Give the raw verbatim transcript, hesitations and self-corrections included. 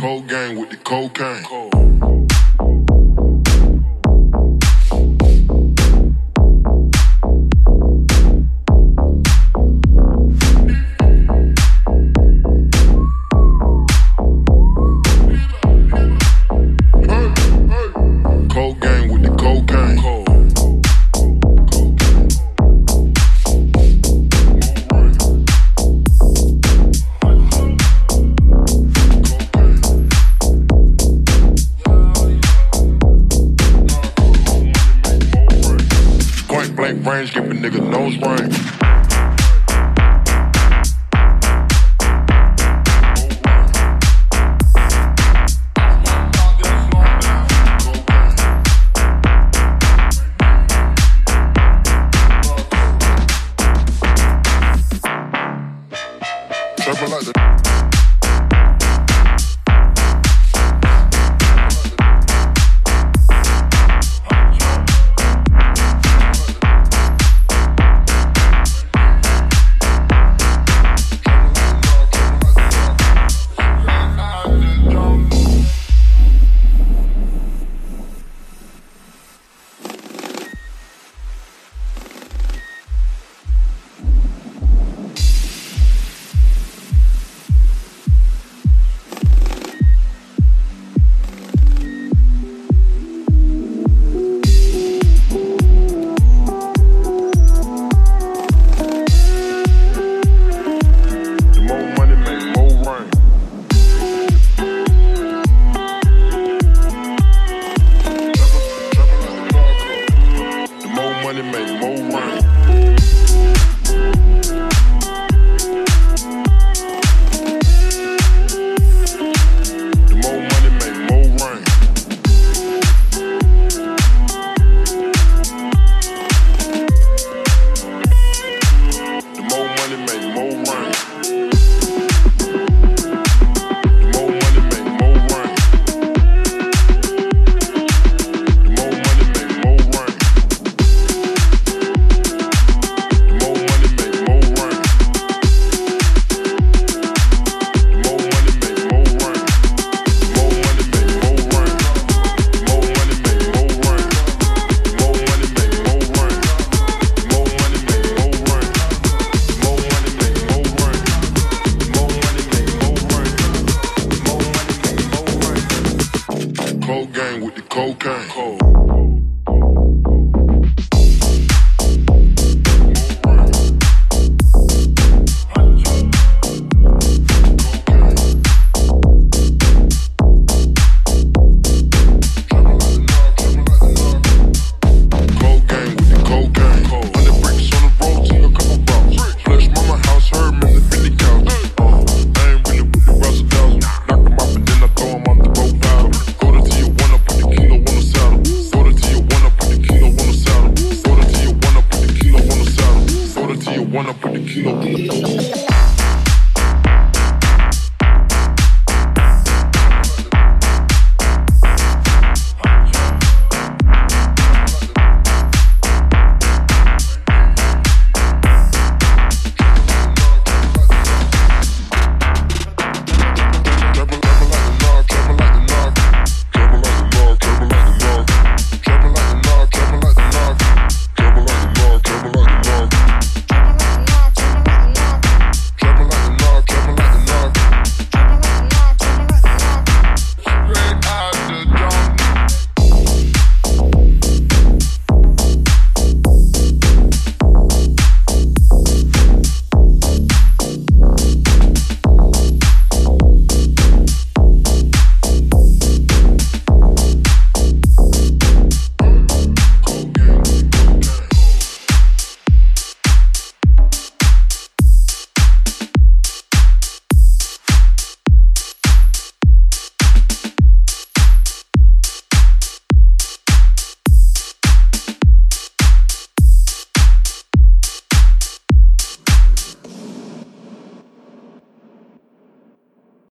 Cold gang with the cocaine. Cold gang with the cocaine. Point blank range, give a nigga nose ring. Trapping like the money make more rain. The more money make more rain. The more money make more rain. The more money make more rain. The more money make more rain. Cold gang with the cocaine. Cold.